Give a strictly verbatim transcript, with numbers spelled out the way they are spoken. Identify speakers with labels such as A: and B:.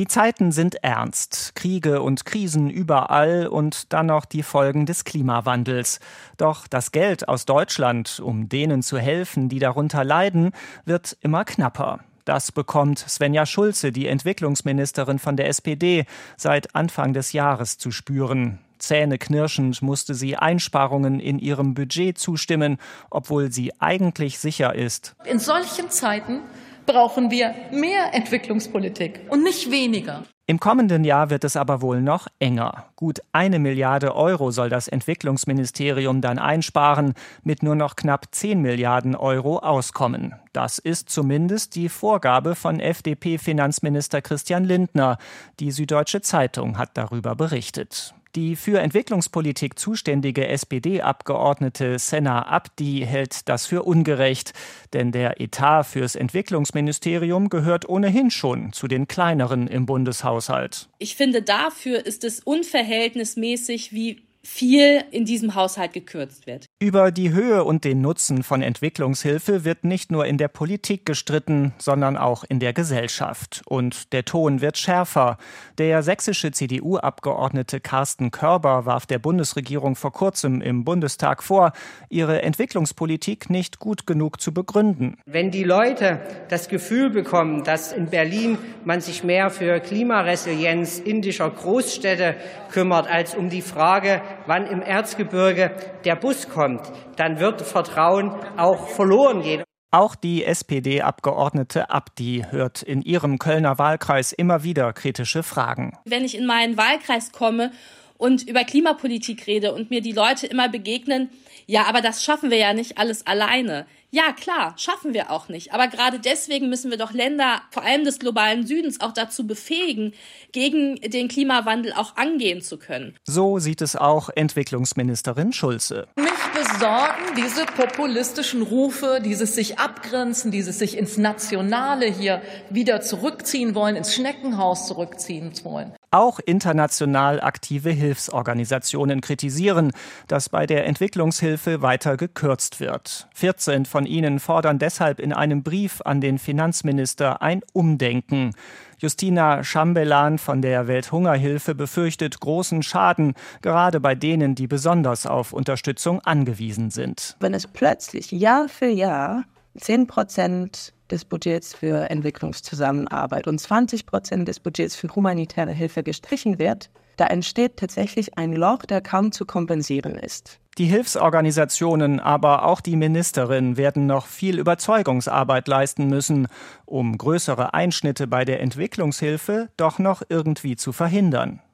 A: Die Zeiten sind ernst. Kriege und Krisen überall und dann noch die Folgen des Klimawandels. Doch das Geld aus Deutschland, um denen zu helfen, die darunter leiden, wird immer knapper. Das bekommt Svenja Schulze, die Entwicklungsministerin von der S P D, seit Anfang des Jahres zu spüren. Zähneknirschend musste sie Einsparungen in ihrem Budget zustimmen, obwohl sie eigentlich sicher ist.
B: In solchen Zeiten brauchen wir mehr Entwicklungspolitik und nicht weniger.
A: Im kommenden Jahr wird es aber wohl noch enger. Gut eine Milliarde Euro soll das Entwicklungsministerium dann einsparen, mit nur noch knapp zehn Milliarden Euro auskommen. Das ist zumindest die Vorgabe von F D P-Finanzminister Christian Lindner. Die Süddeutsche Zeitung hat darüber berichtet. Die für Entwicklungspolitik zuständige S P D-Abgeordnete Sena Abdi hält das für ungerecht, denn der Etat fürs Entwicklungsministerium gehört ohnehin schon zu den kleineren im Bundeshaushalt.
C: Ich finde, dafür ist es unverhältnismäßig, wie viel in diesem Haushalt gekürzt wird.
A: Über die Höhe und den Nutzen von Entwicklungshilfe wird nicht nur in der Politik gestritten, sondern auch in der Gesellschaft. Und der Ton wird schärfer. Der sächsische C D U-Abgeordnete Carsten Körber warf der Bundesregierung vor kurzem im Bundestag vor, ihre Entwicklungspolitik nicht gut genug zu begründen.
D: Wenn die Leute das Gefühl bekommen, dass in Berlin man sich mehr für Klimaresilienz indischer Großstädte kümmert, als um die Frage, wann im Erzgebirge der Bus kommt, dann wird Vertrauen auch verloren gehen.
A: Auch die S P D-Abgeordnete Abdi hört in ihrem Kölner Wahlkreis immer wieder kritische Fragen.
C: Wenn ich in meinen Wahlkreis komme und über Klimapolitik rede und mir die Leute immer begegnen, ja, aber das schaffen wir ja nicht alles alleine. Ja, klar, schaffen wir auch nicht. Aber gerade deswegen müssen wir doch Länder, vor allem des globalen Südens, auch dazu befähigen, gegen den Klimawandel auch angehen zu können.
A: So sieht es auch Entwicklungsministerin Schulze.
B: Mich besorgen diese populistischen Rufe, dieses sich abgrenzen, dieses sich ins Nationale hier wieder zurückziehen wollen, ins Schneckenhaus zurückziehen wollen.
A: Auch international aktive Hilfsorganisationen kritisieren, dass bei der Entwicklungshilfe weiter gekürzt wird. vierzehn von ihnen fordern deshalb in einem Brief an den Finanzminister ein Umdenken. Justina Chambelan von der Welthungerhilfe befürchtet großen Schaden, gerade bei denen, die besonders auf Unterstützung angewiesen sind.
E: Wenn es plötzlich Jahr für Jahr zehn Prozent des Budgets für Entwicklungszusammenarbeit und zwanzig Prozent des Budgets für humanitäre Hilfe gestrichen wird, da entsteht tatsächlich ein Loch, der kaum zu kompensieren ist.
A: Die Hilfsorganisationen, aber auch die Ministerin werden noch viel Überzeugungsarbeit leisten müssen, um größere Einschnitte bei der Entwicklungshilfe doch noch irgendwie zu verhindern.